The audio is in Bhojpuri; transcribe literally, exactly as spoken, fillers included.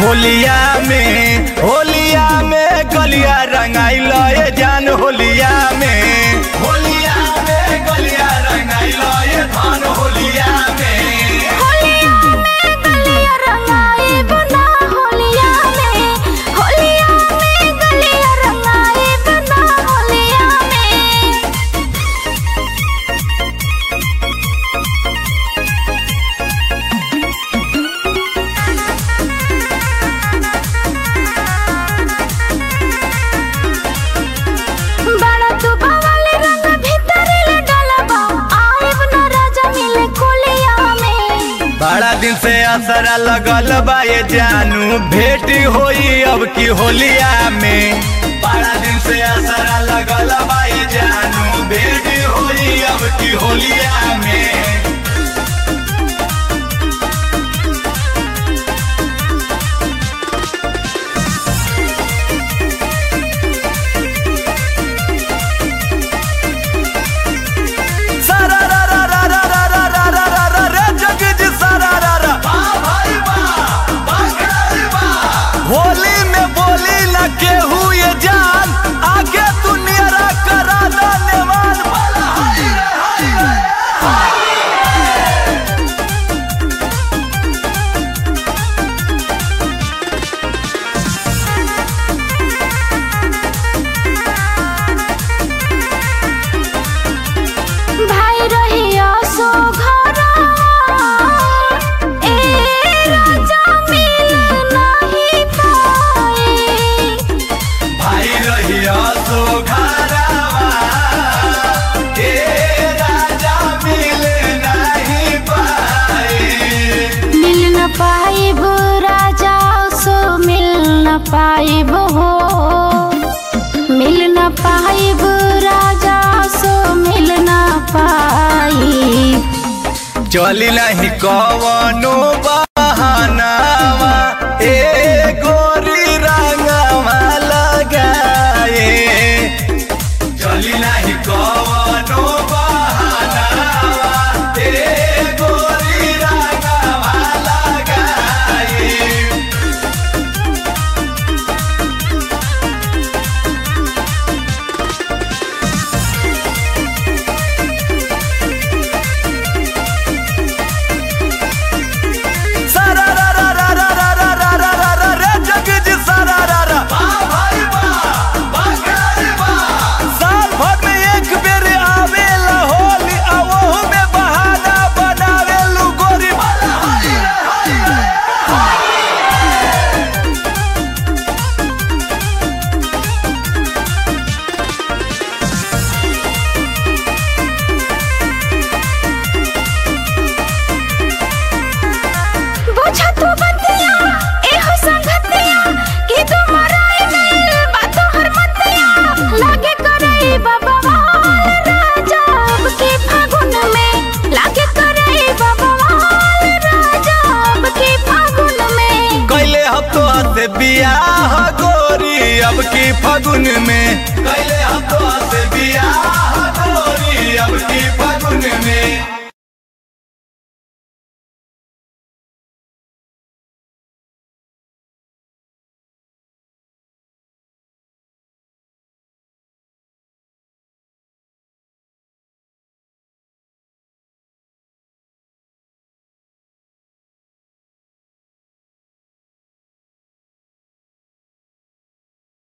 होलिया में होलिया में गलिया रंगाइल ये जान होलिया में होलिया में गलिया रंगाइल ये धान होलिया में होलिया में गलिया रंगाए बना होलिया में होलिया में गलिया रंगाए बना होलिया में। बड़ा तू बावले रंग भीतरी ले डालबा आइब ना राजा मिले कोलिया में। बड़ा दिन से असरा लगल बा ये जानू भेंट होई अब की होलिया में बड़ा दिन से असरा लगल बा ये जानू भेंट होई अब की होलिया में। होली में बोली न केहू ये जान आगे तू नियरा करा देवान वाला हाय रे हाय भाई रहिया सो घरा ए राजा मिल नहीं पाए। भाई रहिया सो घरवा ए राजा मिल नहीं पाए। मिल न पाइब राजा सो मिल न पाइब हो मिल न पाइब राजा सो मिल न पाइब। चली नहीं कवनो बहानावा ए गोरी रंगवा लगाए चली नहीं कवनो बहानावा ए गोरी रंगवा लगाए। बुझा तू बतिया एहो संगतिया कि तुम्हारा मिल बातो हर मतिया लागे करे बाबा वाल राजा अब के फागुन में लागे करे बाबा वाल राजा अब के फागुन में। कैले हफ्तो से बियाह गोरी अब की फागुन में कैले हफ्तो से